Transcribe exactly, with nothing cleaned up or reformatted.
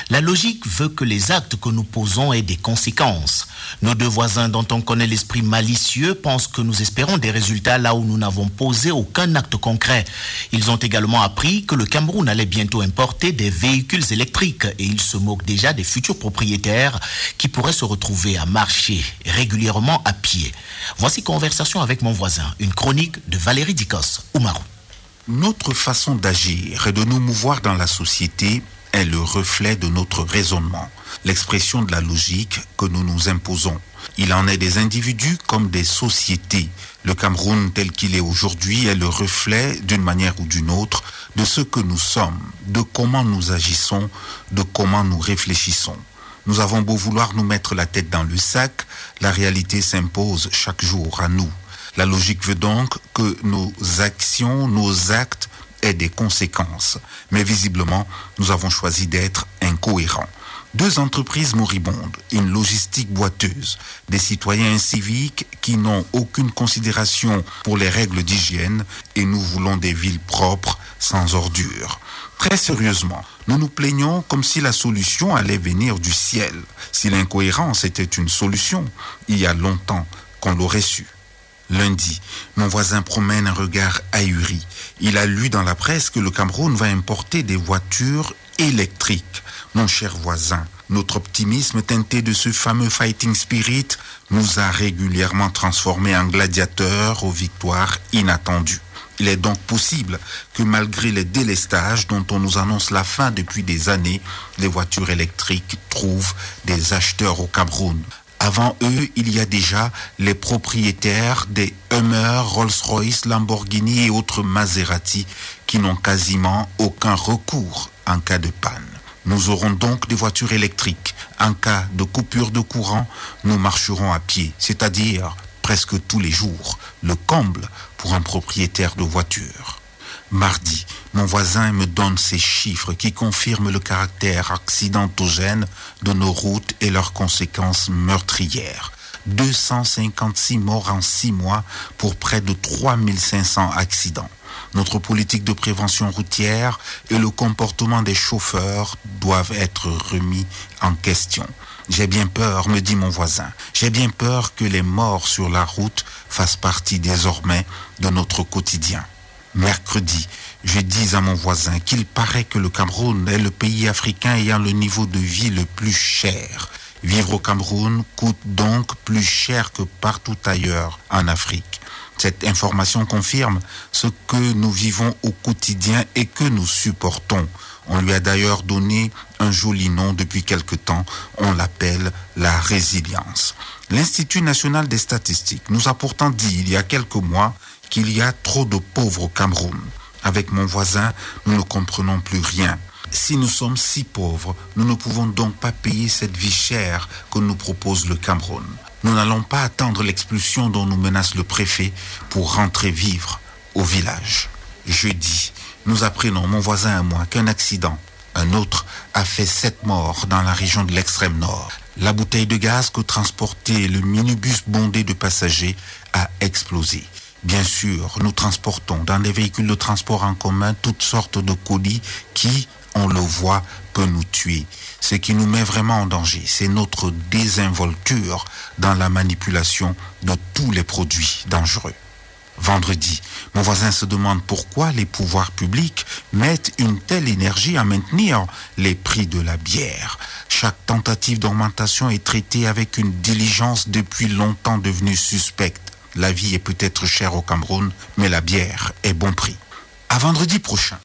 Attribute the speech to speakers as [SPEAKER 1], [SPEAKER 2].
[SPEAKER 1] La logique veut que les actes que nous posons aient des conséquences. Nos deux voisins dont on connaît l'esprit malicieux pensent que nous espérons des résultats là où nous n'avons posé aucun acte concret. Ils ont également appris que le Cameroun allait bientôt importer des véhicules électriques et ils se moquent déjà des futurs propriétaires qui pourraient se retrouver à marcher régulièrement à pied. Voici Conversation avec mon voisin, une chronique de Valérie Dicos, Oumarou.
[SPEAKER 2] Notre façon d'agir et de nous mouvoir dans la société est le reflet de notre raisonnement, l'expression de la logique que nous nous imposons. Il en est des individus comme des sociétés. Le Cameroun tel qu'il est aujourd'hui est le reflet, d'une manière ou d'une autre, de ce que nous sommes, de comment nous agissons, de comment nous réfléchissons. Nous avons beau vouloir nous mettre la tête dans le sac, la réalité s'impose chaque jour à nous. La logique veut donc que nos actions, nos actes aient des conséquences. Mais visiblement, nous avons choisi d'être incohérents. Deux entreprises moribondes, une logistique boiteuse, des citoyens inciviques qui n'ont aucune considération pour les règles d'hygiène et nous voulons des villes propres, sans ordures. Très sérieusement, nous nous plaignons comme si la solution allait venir du ciel. Si l'incohérence était une solution, il y a longtemps qu'on l'aurait su. Lundi, mon voisin promène un regard ahuri. Il a lu dans la presse que le Cameroun va importer des voitures électriques. Mon cher voisin, notre optimisme teinté de ce fameux fighting spirit nous a régulièrement transformés en gladiateurs aux victoires inattendues. Il est donc possible que malgré les délestages dont on nous annonce la fin depuis des années, les voitures électriques trouvent des acheteurs au Cameroun. Avant eux, il y a déjà les propriétaires des Hummer, Rolls-Royce, Lamborghini et autres Maserati qui n'ont quasiment aucun recours en cas de panne. Nous aurons donc des voitures électriques. En cas de coupure de courant, nous marcherons à pied, c'est-à-dire presque tous les jours, le comble pour un propriétaire de voiture. Mardi, mon voisin me donne ces chiffres qui confirment le caractère accidentogène de nos routes et leurs conséquences meurtrières. deux cent cinquante-six morts en six mois pour près de trois mille cinq cents accidents. Notre politique de prévention routière et le comportement des chauffeurs doivent être remis en question. J'ai bien peur, me dit mon voisin, j'ai bien peur que les morts sur la route fassent partie désormais de notre quotidien. Mercredi, je dis à mon voisin qu'il paraît que le Cameroun est le pays africain ayant le niveau de vie le plus cher. Vivre au Cameroun coûte donc plus cher que partout ailleurs en Afrique. Cette information confirme ce que nous vivons au quotidien et que nous supportons. On lui a d'ailleurs donné un joli nom depuis quelque temps, on l'appelle la résilience. L'Institut national des statistiques nous a pourtant dit il y a quelques mois qu'il y a trop de pauvres au Cameroun. Avec mon voisin, nous ne comprenons plus rien. Si nous sommes si pauvres, nous ne pouvons donc pas payer cette vie chère que nous propose le Cameroun. Nous n'allons pas attendre l'expulsion dont nous menace le préfet pour rentrer vivre au village. Jeudi, nous apprenons, mon voisin et moi, qu'un accident, un autre, a fait sept morts dans la région de l'extrême nord. La bouteille de gaz que transportait le minibus bondé de passagers a explosé. Bien sûr, nous transportons dans les véhicules de transport en commun toutes sortes de colis qui, on le voit, peut nous tuer. Ce qui nous met vraiment en danger, c'est notre désinvolture dans la manipulation de tous les produits dangereux. Vendredi, mon voisin se demande pourquoi les pouvoirs publics mettent une telle énergie à maintenir les prix de la bière. Chaque tentative d'augmentation est traitée avec une diligence depuis longtemps devenue suspecte. La vie est peut-être chère au Cameroun, mais la bière est bon prix. À vendredi prochain.